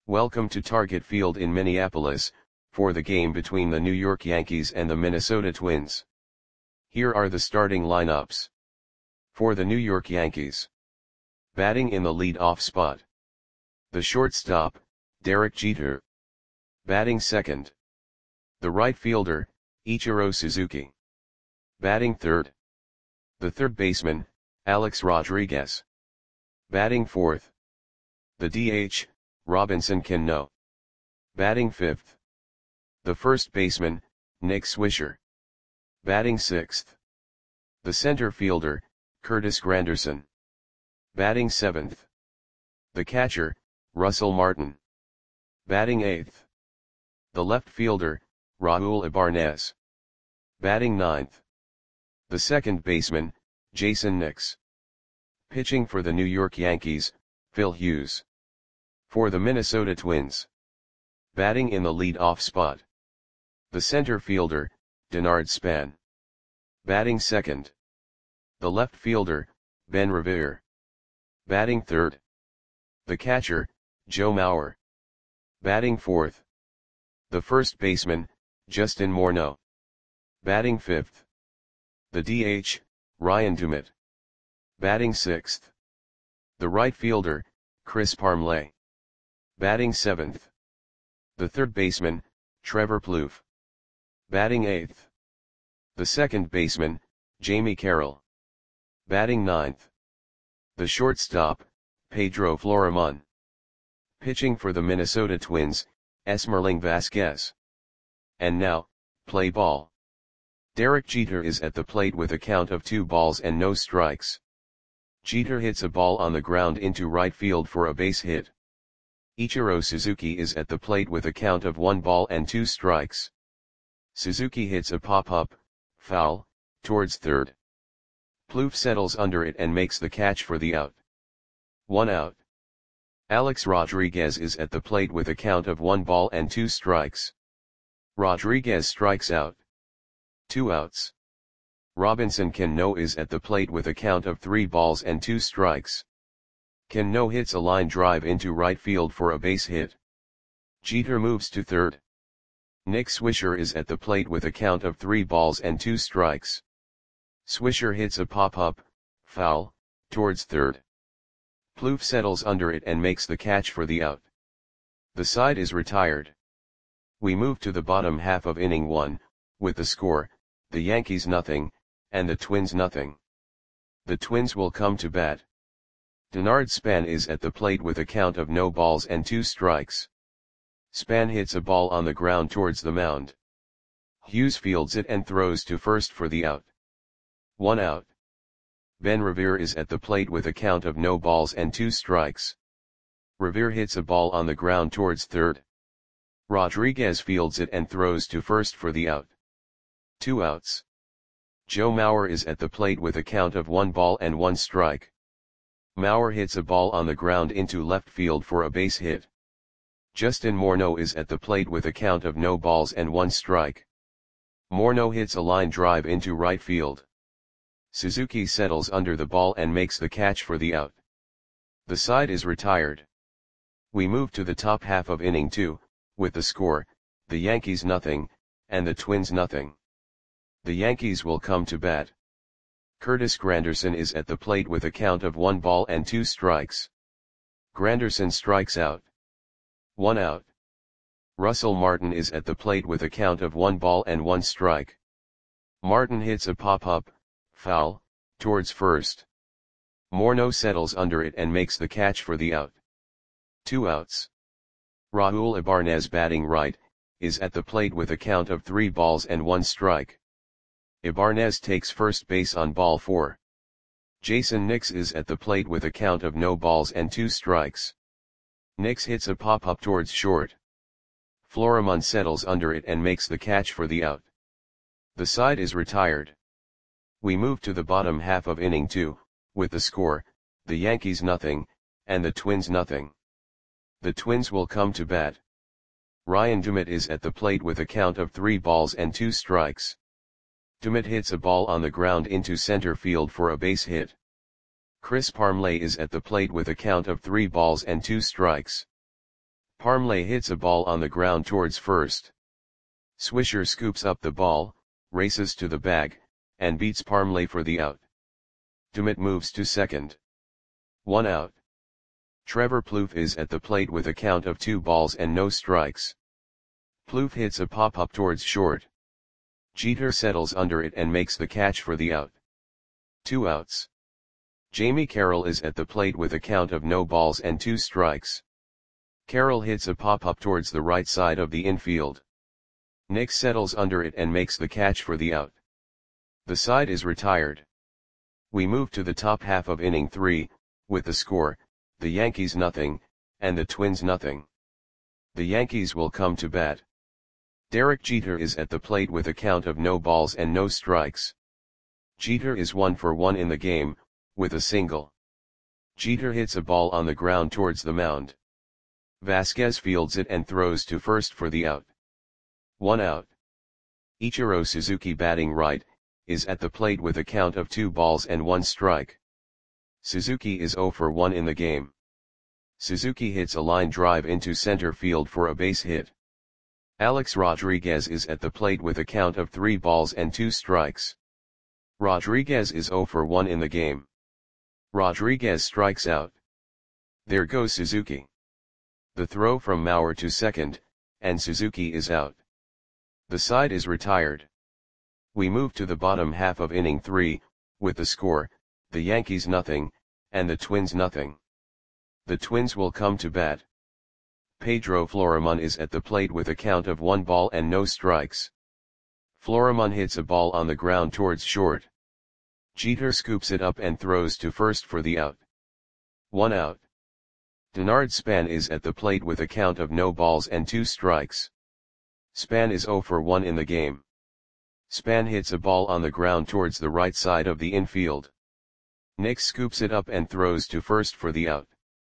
Welcome to Target Field in Minneapolis, for the game between the New York Yankees and the Minnesota Twins. Here are the starting lineups. For the New York Yankees. Batting in the lead-off spot. The shortstop, Derek Jeter. Batting second. The right fielder, Ichiro Suzuki. Batting third. The third baseman, Alex Rodriguez. Batting fourth. The DH, Robinson Cano. Batting fifth. The first baseman, Nick Swisher. Batting sixth. The center fielder, Curtis Granderson. Batting seventh. The catcher, Russell Martin. Batting eighth. The left fielder, Raul Ibanez. Batting ninth. The second baseman, Jason Nix. Pitching for the New York Yankees, Phil Hughes. For the Minnesota Twins. Batting in the lead-off spot. The center fielder, Denard Span. Batting second. The left fielder, Ben Revere. Batting third. The catcher, Joe Mauer. Batting fourth. The first baseman, Justin Morneau. Batting fifth. The DH, Ryan Dumit. Batting sixth. The right fielder, Chris Parmelee. Batting seventh. The third baseman, Trevor Plouffe. Batting eighth. The second baseman, Jamie Carroll. Batting ninth. The shortstop, Pedro Florimon. Pitching for the Minnesota Twins, Esmerling Vasquez. And now, play ball. Derek Jeter is at the plate with a count of 2 balls and no strikes. Jeter hits a ball on the ground into right field for a base hit. Ichiro Suzuki is at the plate with a count of 1 ball and 2 strikes. Suzuki hits a pop-up, foul, towards third. Plouffe settles under it and makes the catch for the out. 1 out. Alex Rodriguez is at the plate with a count of 1 ball and 2 strikes. Rodriguez strikes out. 2 outs. Robinson Cano is at the plate with a count of 3 balls and 2 strikes. Cano hits a line drive into right field for a base hit. Jeter moves to third. Nick Swisher is at the plate with a count of 3 balls and 2 strikes. Swisher hits a pop-up, foul, towards third. Plouffe settles under it and makes the catch for the out. The side is retired. We move to the bottom half of inning 1, with the score, the Yankees nothing, and the Twins nothing. The Twins will come to bat. Denard Span is at the plate with a count of no balls and 2 strikes. Span hits a ball on the ground towards the mound. Hughes fields it and throws to first for the out. 1 out. Ben Revere is at the plate with a count of no balls and 2 strikes. Revere hits a ball on the ground towards third. Rodriguez fields it and throws to first for the out. 2 outs. Joe Mauer is at the plate with a count of 1 ball and 1 strike. Mauer hits a ball on the ground into left field for a base hit. Justin Morneau is at the plate with a count of no balls and 1 strike. Morneau hits a line drive into right field. Suzuki settles under the ball and makes the catch for the out. The side is retired. We move to the top half of inning 2, with the score, the Yankees nothing, and the Twins nothing. The Yankees will come to bat. Curtis Granderson is at the plate with a count of 1 ball and 2 strikes. Granderson strikes out. 1 out. Russell Martin is at the plate with a count of 1 ball and 1 strike. Martin hits a pop-up, foul, towards first. Morneau settles under it and makes the catch for the out. 2 outs. Raul Ibanez batting right, is at the plate with a count of 3 balls and 1 strike. Ibanez takes first base on ball 4. Jason Nix is at the plate with a count of no balls and 2 strikes. Nix hits a pop-up towards short. Florimon settles under it and makes the catch for the out. The side is retired. We move to the bottom half of inning 2, with the score, the Yankees nothing, and the Twins nothing. The Twins will come to bat. Ryan Dumit is at the plate with a count of 3 balls and 2 strikes. Dumit hits a ball on the ground into center field for a base hit. Chris Parmelee is at the plate with a count of 3 balls and 2 strikes. Parmley hits a ball on the ground towards first. Swisher scoops up the ball, races to the bag, and beats Parmley for the out. Dummett moves to second. 1 out. Trevor Plouffe is at the plate with a count of 2 balls and no strikes. Plouffe hits a pop-up towards short. Jeter settles under it and makes the catch for the out. 2 outs. Jamie Carroll is at the plate with a count of no balls and 2 strikes. Carroll hits a pop-up towards the right side of the infield. Nick settles under it and makes the catch for the out. The side is retired. We move to the top half of inning 3, with the score, the Yankees nothing, and the Twins nothing. The Yankees will come to bat. Derek Jeter is at the plate with a count of no balls and no strikes. Jeter is 1 for 1 in the game, with a single. Jeter hits a ball on the ground towards the mound. Vasquez fields it and throws to first for the out. 1 out. Ichiro Suzuki, batting right, is at the plate with a count of 2 balls and 1 strike. Suzuki is 0 for 1 in the game. Suzuki hits a line drive into center field for a base hit. Alex Rodriguez is at the plate with a count of 3 balls and 2 strikes. Rodriguez is 0 for 1 in the game. Rodriguez strikes out. There goes Suzuki. The throw from Mauer to second, and Suzuki is out. The side is retired. We move to the bottom half of inning 3, with the score, the Yankees nothing, and the Twins nothing. The Twins will come to bat. Pedro Florimon is at the plate with a count of 1 ball and no strikes. Florimon hits a ball on the ground towards short. Jeter scoops it up and throws to first for the out. 1 out. Denard Span is at the plate with a count of no balls and 2 strikes. Span is 0 for 1 in the game. Span hits a ball on the ground towards the right side of the infield. Nick scoops it up and throws to first for the out.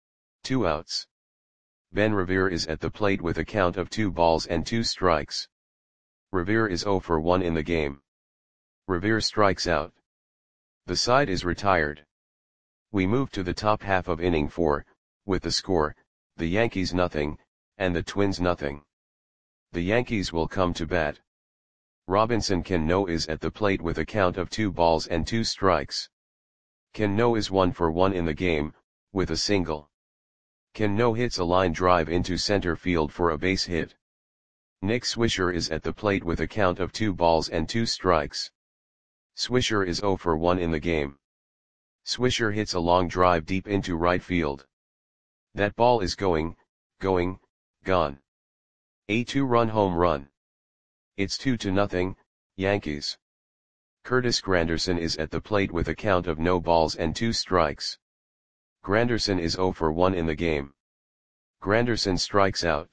2 outs. Ben Revere is at the plate with a count of 2 balls and 2 strikes. Revere is 0 for 1 in the game. Revere strikes out. The side is retired. We move to the top half of inning 4, with the score, the Yankees nothing, and the Twins nothing. The Yankees will come to bat. Robinson Cano is at the plate with a count of 2 balls and 2 strikes. Cano is 1 for 1 in the game, with a single. Cano hits a line drive into center field for a base hit. Nick Swisher is at the plate with a count of 2 balls and 2 strikes. Swisher is 0 for 1 in the game. Swisher hits a long drive deep into right field. That ball is gone. A 2-run home run. It's 2-0, Yankees. Curtis Granderson is at the plate with a count of no balls and 2 strikes. Granderson is 0 for 1 in the game. Granderson strikes out.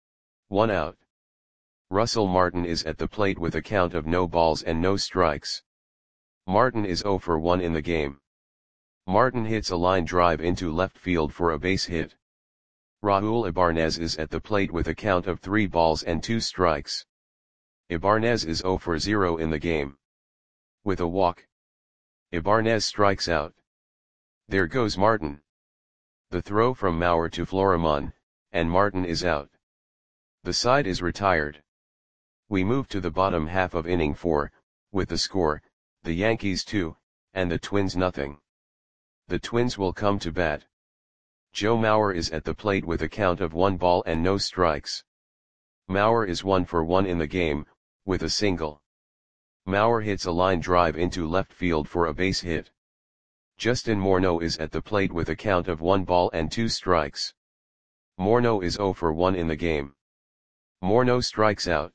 1 out. Russell Martin is at the plate with a count of no balls and no strikes. Martin is 0 for 1 in the game. Martin hits a line drive into left field for a base hit. Raul Ibanez is at the plate with a count of 3 balls and 2 strikes. Ibanez is 0 for 0 in the game. With a walk, Ibanez strikes out. There goes Martin. The throw from Mauer to Florimon, and Martin is out. The side is retired. We move to the bottom half of inning 4, with the score, the Yankees 2, and the Twins nothing. The Twins will come to bat. Joe Mauer is at the plate with a count of 1 ball and no strikes. Mauer is 1 for 1 in the game, with a single. Mauer hits a line drive into left field for a base hit. Justin Morneau is at the plate with a count of 1 ball and 2 strikes. Morneau is 0 for 1 in the game. Morneau strikes out.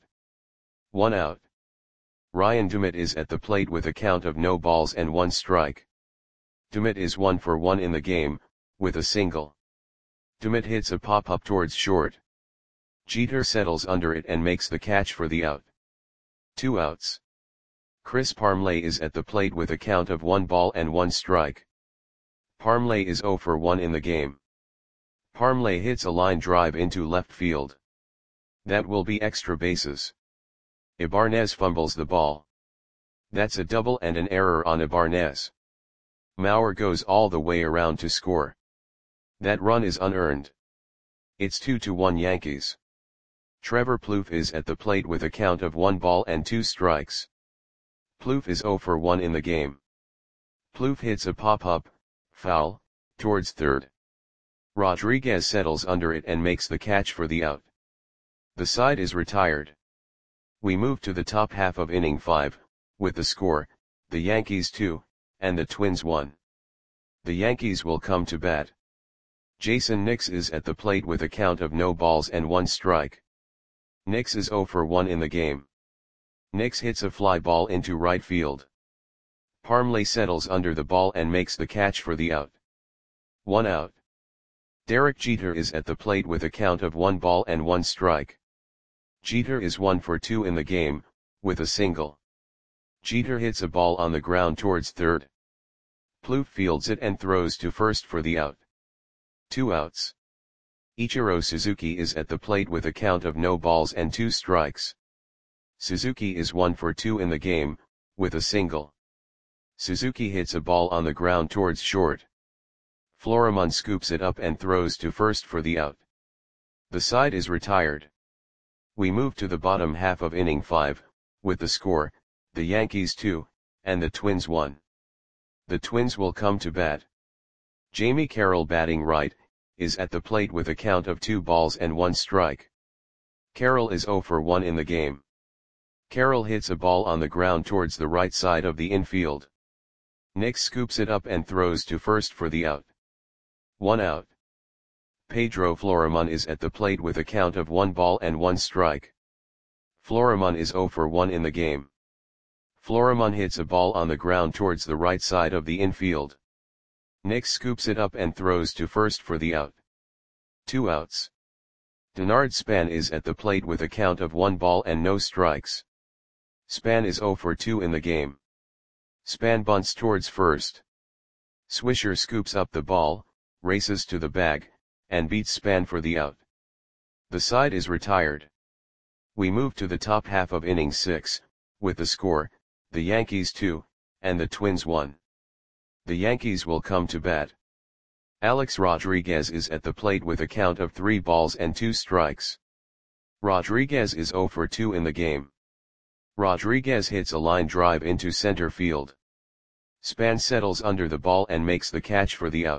1 out. Ryan Dummett is at the plate with a count of no balls and 1 strike. Dummett is 1 for 1 in the game, with a single. Dummett hits a pop-up towards short. Jeter settles under it and makes the catch for the out. 2 outs. Chris Parmley is at the plate with a count of 1 ball and 1 strike. Parmley is 0 for 1 in the game. Parmley hits a line drive into left field. That will be extra bases. Ibanez fumbles the ball. That's a double and an error on Ibanez. Mauer goes all the way around to score. That run is unearned. It's 2-1 Yankees. Trevor Plouffe is at the plate with a count of 1 ball and 2 strikes. Plouffe is 0 for 1 in the game. Plouffe hits a pop-up, foul, towards third. Rodriguez settles under it and makes the catch for the out. The side is retired. We move to the top half of inning 5, with the score, the Yankees 2, and the Twins 1. The Yankees will come to bat. Jason Nix is at the plate with a count of no balls and 1 strike. Nix is 0 for 1 in the game. Nix hits a fly ball into right field. Parmley settles under the ball and makes the catch for the out. 1 out. Derek Jeter is at the plate with a count of 1 ball and 1 strike. Jeter is 1 for 2 in the game, with a single. Jeter hits a ball on the ground towards third. Plouffe fields it and throws to first for the out. 2 outs. Ichiro Suzuki is at the plate with a count of no balls and 2 strikes. Suzuki is 1 for 2 in the game, with a single. Suzuki hits a ball on the ground towards short. Florimon scoops it up and throws to first for the out. The side is retired. We move to the bottom half of inning 5, with the score, the Yankees 2, and the Twins 1. The Twins will come to bat. Jamie Carroll, batting right, is at the plate with a count of 2 balls and 1 strike. Carroll is 0 for 1 in the game. Carroll hits a ball on the ground towards the right side of the infield. Nix scoops it up and throws to first for the out. 1 out. Pedro Florimon is at the plate with a count of 1 ball and 1 strike. Florimon is 0 for 1 in the game. Florimon hits a ball on the ground towards the right side of the infield. Nix scoops it up and throws to first for the out. 2 outs. Denard Span is at the plate with a count of 1 ball and no strikes. Span is 0 for 2 in the game. Span bunts towards first. Swisher scoops up the ball, races to the bag, and beats Span for the out. The side is retired. We move to the top half of inning 6, with the score, the Yankees 2, and the Twins 1. The Yankees will come to bat. Alex Rodriguez is at the plate with a count of 3 balls and 2 strikes. Rodriguez is 0 for 2 in the game. Rodriguez hits a line drive into center field. Span settles under the ball and makes the catch for the out.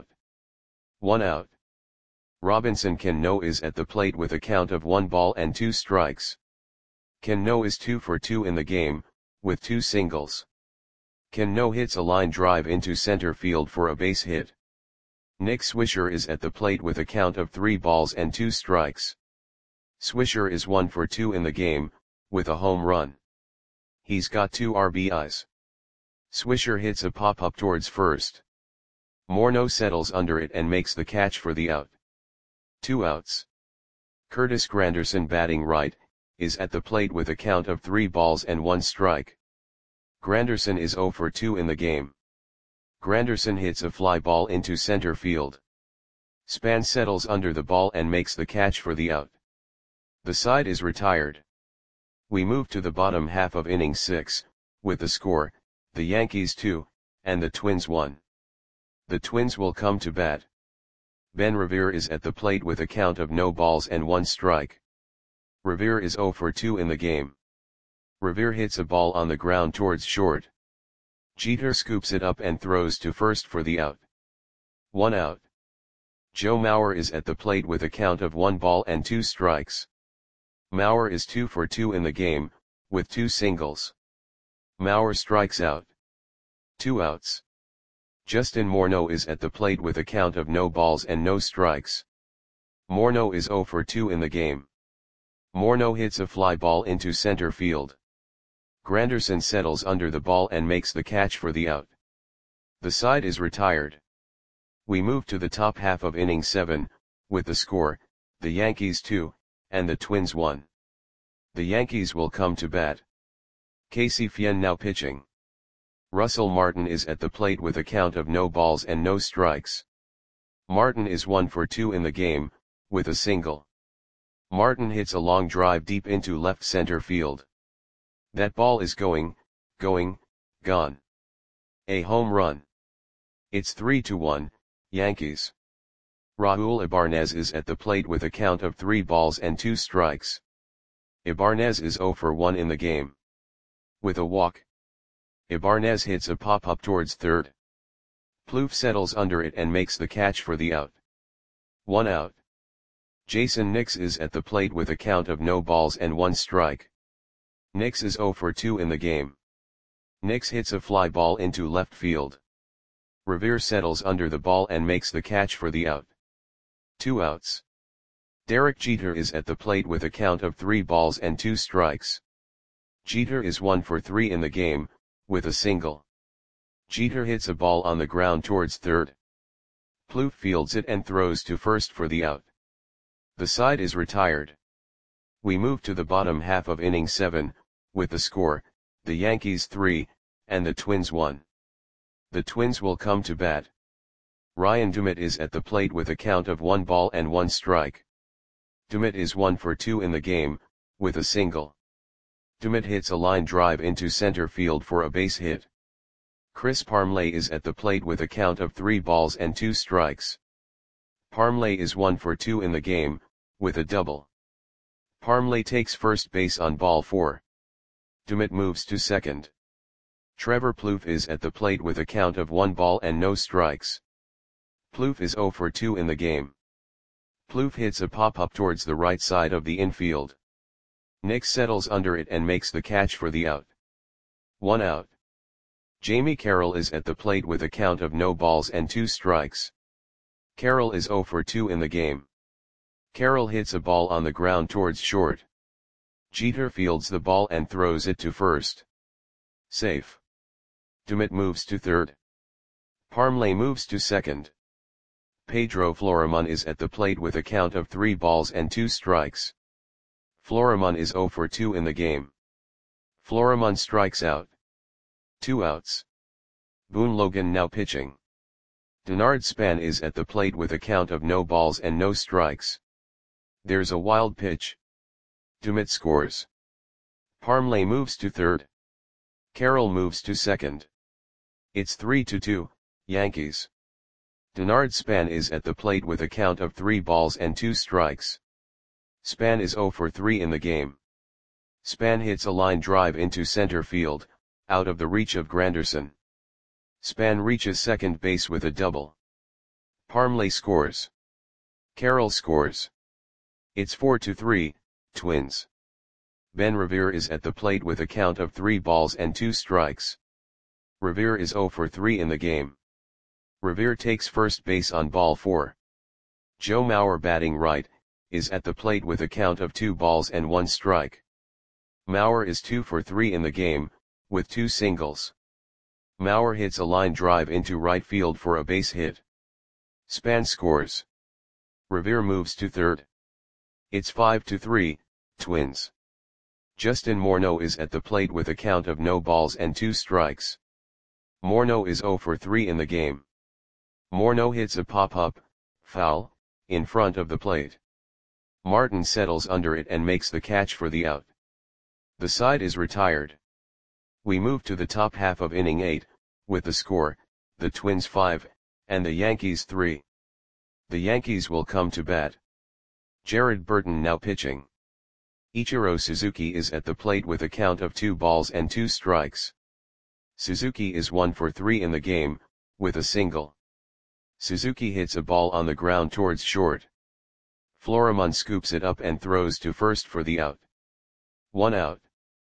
1 out. Robinson Cano is at the plate with a count of 1 ball and 2 strikes. Cano is 2 for 2 in the game, with 2 singles. Cano hits a line drive into center field for a base hit. Nick Swisher is at the plate with a count of 3 balls and 2 strikes. Swisher is 1 for 2 in the game, with a home run. He's got 2 RBIs. Swisher hits a pop-up towards first. Morneau settles under it and makes the catch for the out. 2 outs. Curtis Granderson, batting right, is at the plate with a count of 3 balls and 1 strike. Granderson is 0 for 2 in the game. Granderson hits a fly ball into center field. Span settles under the ball and makes the catch for the out. The side is retired. We move to the bottom half of inning 6, with the score, the Yankees 2, and the Twins 1. The Twins will come to bat. Ben Revere is at the plate with a count of no balls and 1 strike. Revere is 0 for 2 in the game. Revere hits a ball on the ground towards short. Jeter scoops it up and throws to first for the out. 1 out. Joe Mauer is at the plate with a count of 1 ball and 2 strikes. Mauer is 2 for 2 in the game, with 2 singles. Mauer strikes out. 2 outs. Justin Morneau is at the plate with a count of no balls and no strikes. Morneau is 0 for 2 in the game. Morneau hits a fly ball into center field. Granderson settles under the ball and makes the catch for the out. The side is retired. We move to the top half of inning 7, with the score, the Yankees 2, and the Twins 1. The Yankees will come to bat. Casey Fien now pitching. Russell Martin is at the plate with a count of no balls and no strikes. Martin is 1 for 2 in the game, with a single. Martin hits a long drive deep into left center field. That ball is gone. A home run. It's 3-1, Yankees. Raul Ibanez is at the plate with a count of 3 balls and 2 strikes. Ibanez is 0 for 1 in the game. With a walk, Ibanez hits a pop-up towards third. Plouffe settles under it and makes the catch for the out. 1 out. Jason Nix is at the plate with a count of no balls and 1 strike. Nix is 0 for 2 in the game. Nix hits a fly ball into left field. Revere settles under the ball and makes the catch for the out. 2 outs. Derek Jeter is at the plate with a count of 3 balls and 2 strikes. Jeter is 1 for 3 in the game, with a single. Jeter hits a ball on the ground towards third. Plouffe fields it and throws to first for the out. The side is retired. We move to the bottom half of inning 7, with the score, the Yankees 3, and the Twins 1. The Twins will come to bat. Ryan Dumit is at the plate with a count of 1 ball and 1 strike. Dumit is 1 for 2 in the game, with a single. Dumit hits a line drive into center field for a base hit. Chris Parmelee is at the plate with a count of 3 balls and 2 strikes. Parmelee is 1 for 2 in the game, with a double. Parmelee takes first base on ball 4. Dumit moves to second. Trevor Plouffe is at the plate with a count of 1 ball and no strikes. Plouffe is 0 for 2 in the game. Plouffe hits a pop-up towards the right side of the infield. Nix settles under it and makes the catch for the out. 1 out. Jamie Carroll is at the plate with a count of no balls and 2 strikes. Carroll is 0 for 2 in the game. Carroll hits a ball on the ground towards short. Jeter fields the ball and throws it to first. Safe. Dumit moves to third. Parmelee moves to second. Pedro Florimon is at the plate with a count of 3 balls and 2 strikes. Florimon is 0 for 2 in the game. Florimon strikes out. 2 outs. Boone Logan now pitching. Denard Span is at the plate with a count of no balls and no strikes. There's a wild pitch. Dumit scores. Parmelee moves to third. Carroll moves to second. It's 3-2, Yankees. Denard Span is at the plate with a count of 3 balls and 2 strikes. Span is 0 for 3 in the game. Span hits a line drive into center field, out of the reach of Granderson. Span reaches second base with a double. Parmelee scores. Carroll scores. It's 4-3, Twins. Ben Revere is at the plate with a count of 3 balls and 2 strikes. Revere is 0 for 3 in the game. Revere takes first base on ball 4. Joe Mauer, batting right, is at the plate with a count of 2 balls and 1 strike. Mauer is 2 for 3 in the game, with 2 singles. Mauer hits a line drive into right field for a base hit. Span scores. Revere moves to third. It's 5-3, Twins. Justin Morneau is at the plate with a count of no balls and 2 strikes. Morneau is 0 for 3 in the game. Morneau hits a pop-up, foul, in front of the plate. Martin settles under it and makes the catch for the out. The side is retired. We move to the top half of inning 8, with the score, the Twins 5, and the Yankees 3. The Yankees will come to bat. Jared Burton now pitching. Ichiro Suzuki is at the plate with a count of 2 balls and 2 strikes. Suzuki is 1 for 3 in the game, with a single. Suzuki hits a ball on the ground towards short. Florimon scoops it up and throws to first for the out. 1 out.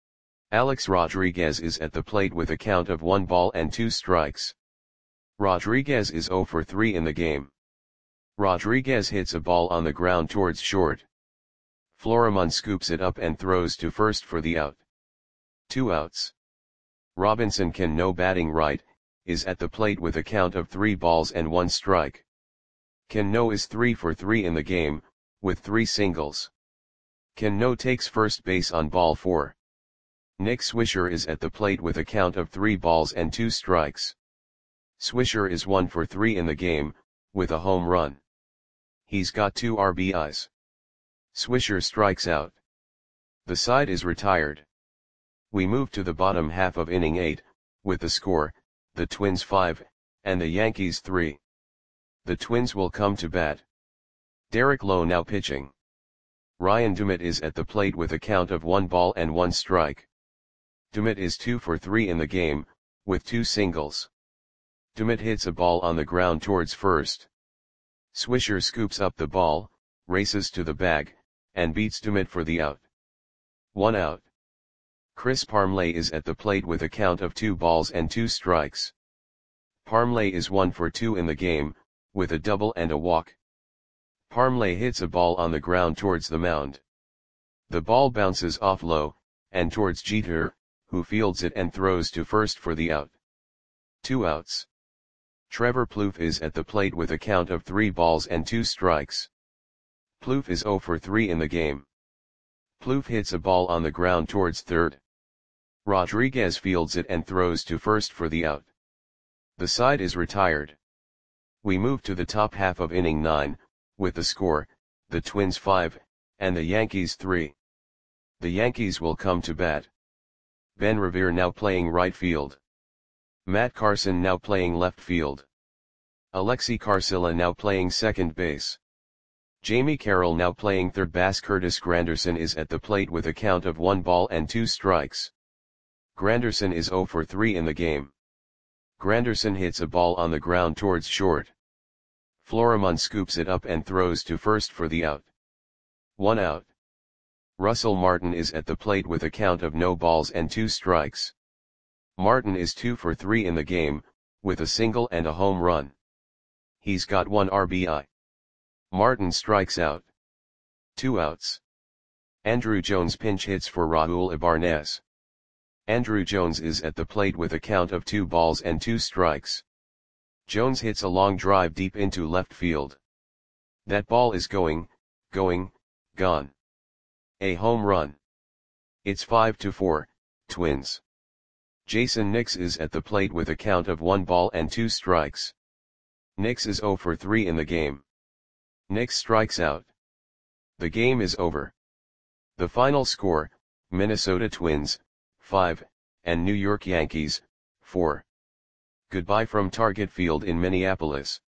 Alex Rodriguez is at the plate with a count of 1 ball and 2 strikes. Rodriguez is 0 for 3 in the game. Rodriguez hits a ball on the ground towards short. Florimon scoops it up and throws to first for the out. 2 outs. Robinson Cano, batting right, is at the plate with a count of 3 balls and 1 strike. Cano is 3 for 3 in the game, with 3 singles. Cano takes first base on ball 4. Nick Swisher is at the plate with a count of 3 balls and 2 strikes. Swisher is 1 for 3 in the game, with a home run. He's got 2 RBIs. Swisher strikes out. The side is retired. We move to the bottom half of inning 8, with the score, the Twins 5, and the Yankees 3. The Twins will come to bat. Derek Lowe now pitching. Ryan Dumit is at the plate with a count of 1 ball and 1 strike. Dumit is 2 for 3 in the game, with 2 singles. Dumit hits a ball on the ground towards first. Swisher scoops up the ball, races to the bag, and beats Dumit for the out. 1 out. Chris Parmelee is at the plate with a count of 2 balls and 2 strikes. Parmelee is 1 for 2 in the game, with a double and a walk. Parmelee hits a ball on the ground towards the mound. The ball bounces off Lowe, and towards Jeter, who fields it and throws to first for the out. 2 outs. Trevor Plouffe is at the plate with a count of 3 balls and 2 strikes. Plouffe is 0 for 3 in the game. Plouffe hits a ball on the ground towards third. Rodriguez fields it and throws to first for the out. The side is retired. We move to the top half of inning 9, with the score, the Twins 5, and the Yankees 3. The Yankees will come to bat. Ben Revere now playing right field. Matt Carson now playing left field. Alexi Carcilla now playing second base. Jamie Carroll now playing third base. Curtis Granderson is at the plate with a count of 1 ball and 2 strikes. Granderson is 0 for 3 in the game. Granderson hits a ball on the ground towards short. Florimon scoops it up and throws to first for the out. 1 out. Russell Martin is at the plate with a count of no balls and 2 strikes. Martin is 2 for 3 in the game, with a single and a home run. He's got 1 RBI. Martin strikes out. 2 outs. Andruw Jones pinch hits for Raul Ibanez. Andruw Jones is at the plate with a count of 2 balls and 2 strikes. Jones hits a long drive deep into left field. That ball is gone. A home run. It's 5-4, Twins. Jason Nix is at the plate with a count of 1 ball and 2 strikes. Nix is 0 for 3 in the game. Nix strikes out. The game is over. The final score, Minnesota Twins, 5, and New York Yankees, 4. Goodbye from Target Field in Minneapolis.